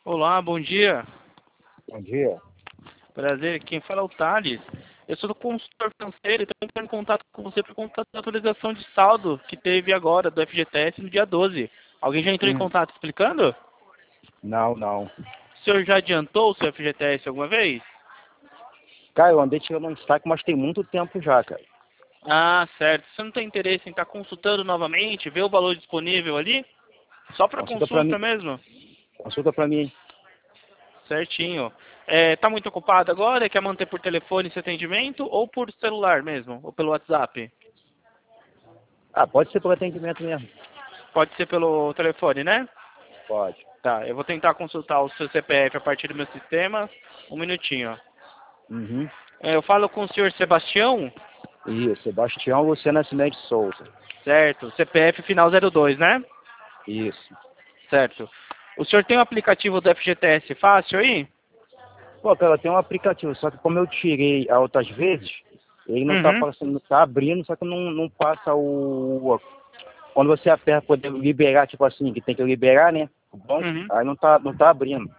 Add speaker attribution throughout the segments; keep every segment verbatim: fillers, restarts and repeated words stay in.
Speaker 1: Olá, bom dia.
Speaker 2: Bom dia.
Speaker 1: Prazer, quem fala é o Thales. Eu sou do consultor financeiro e estou entrando em contato com você por conta da atualização de saldo que teve agora do F G T S no dia doze. Alguém já entrou em
Speaker 2: Hum,
Speaker 1: contato explicando?
Speaker 2: não, não.
Speaker 1: O senhor já adiantou o seu F G T S alguma vez?
Speaker 2: Cara, eu andei tirando um destaque, mas tem muito tempo já, cara.
Speaker 1: Ah, certo. Você não tem interesse em estar consultando novamente, ver o valor disponível ali? Só para
Speaker 2: Consulta pra
Speaker 1: consulta
Speaker 2: mim.
Speaker 1: mesmo?
Speaker 2: Consulta pra mim.
Speaker 1: Certinho. É, tá muito ocupado agora? Quer manter por telefone esse atendimento ou por celular mesmo? Ou pelo WhatsApp?
Speaker 2: Ah, pode ser por atendimento mesmo.
Speaker 1: Pode ser pelo telefone, né?
Speaker 2: Pode.
Speaker 1: Tá, eu vou tentar consultar o seu C P F a partir do meu sistema. Um minutinho.
Speaker 2: Uhum.
Speaker 1: É, eu falo com o senhor Sebastião?
Speaker 2: Isso, Sebastião Luciano Nascimento de Souza.
Speaker 1: Certo. C P F final zero dois, né?
Speaker 2: Isso.
Speaker 1: Certo. O senhor tem o aplicativo do F G T S fácil aí?
Speaker 2: Pô, cara, tem um aplicativo, só que como eu tirei a outras vezes, ele não tá
Speaker 1: Uhum.
Speaker 2: passando, tá abrindo, só que não, não passa o. Quando você aperta pra poder liberar, tipo assim, que tem que liberar, né? O banco,
Speaker 1: Uhum.
Speaker 2: aí não tá, não tá abrindo.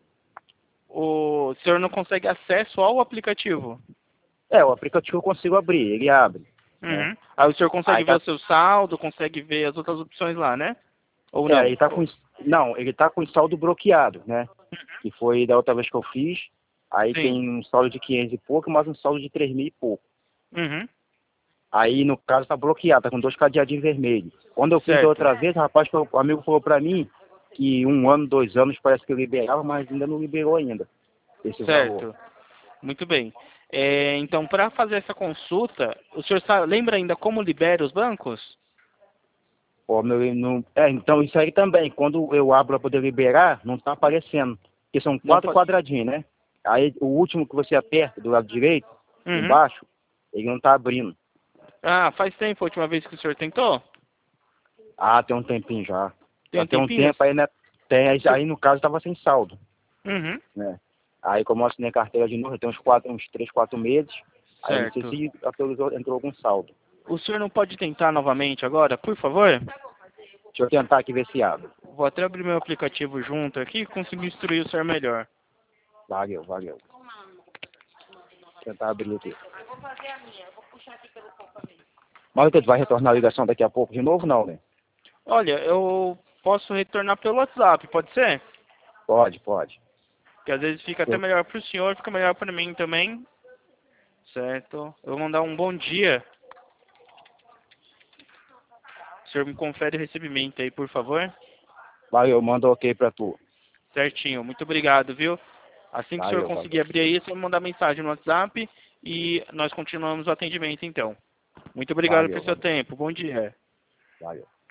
Speaker 1: O senhor não consegue acesso ao aplicativo?
Speaker 2: É, o aplicativo eu consigo abrir, ele abre, né?
Speaker 1: Uhum. Aí o senhor consegue
Speaker 2: Aí
Speaker 1: ver
Speaker 2: tá.
Speaker 1: o seu saldo, consegue ver as outras opções lá, né? Ou
Speaker 2: É,
Speaker 1: não?
Speaker 2: ele tá com. Não, ele tá com o saldo bloqueado, né? Que foi da outra vez que eu fiz. Aí
Speaker 1: Sim.
Speaker 2: tem um saldo de quinhentos e pouco, mais um saldo de três mil e pouco.
Speaker 1: Uhum.
Speaker 2: Aí, no caso, tá bloqueado, tá com dois cadeadinhos vermelhos. Quando eu fiz da
Speaker 1: Certo.
Speaker 2: outra vez, o rapaz, falou- o amigo falou pra mim que um ano, dois anos parece que eu liberava, mas ainda não liberou ainda esse valor.
Speaker 1: Certo. Muito bem. É, então, para fazer essa consulta, o senhor sabe, lembra ainda como libera os bancos?
Speaker 2: Ó, meu, não, é, então isso aí também, quando eu abro para poder liberar, não tá aparecendo. Porque são
Speaker 1: Não
Speaker 2: quatro
Speaker 1: pode.
Speaker 2: quadradinhos, né? Aí o último que você aperta do lado direito,
Speaker 1: Uhum.
Speaker 2: embaixo, ele não tá abrindo.
Speaker 1: Ah, faz tempo a última vez que o senhor tentou?
Speaker 2: Ah, tem um tempinho já.
Speaker 1: Tem
Speaker 2: Já
Speaker 1: um
Speaker 2: tem um
Speaker 1: tempinho?
Speaker 2: tempo aí, né? Tem, aí,
Speaker 1: Se-
Speaker 2: aí no caso tava sem saldo,
Speaker 1: Uhum.
Speaker 2: né? Aí como eu assinei a carteira de novo, tem uns quatro, uns três, quatro meses. Aí eu não sei
Speaker 1: Certo.
Speaker 2: se atualizou, entrou algum saldo.
Speaker 1: O senhor não pode tentar novamente agora, por favor?
Speaker 2: Deixa eu tentar aqui ver se abre.
Speaker 1: Vou até abrir meu aplicativo junto aqui e conseguir instruir o senhor melhor.
Speaker 2: Valeu, valeu. Vou tentar abrir aqui. Mas tu vai retornar a ligação daqui a pouco de novo, não, né?
Speaker 1: Olha, eu posso retornar pelo WhatsApp, pode ser?
Speaker 2: Pode, pode.
Speaker 1: Que às vezes fica até
Speaker 2: Eu,
Speaker 1: melhor para o senhor, fica melhor para mim também. Certo. Eu vou mandar um bom dia. O senhor me confere o recebimento aí, por favor.
Speaker 2: valeu, manda ok pra tu.
Speaker 1: Certinho. Muito obrigado, viu? Assim que o senhor
Speaker 2: Valeu,
Speaker 1: conseguir
Speaker 2: valeu.
Speaker 1: abrir aí, você vai mandar mensagem no WhatsApp e nós continuamos o atendimento então. Muito obrigado
Speaker 2: Valeu,
Speaker 1: pelo seu
Speaker 2: valeu.
Speaker 1: tempo. Bom dia.
Speaker 2: Valeu.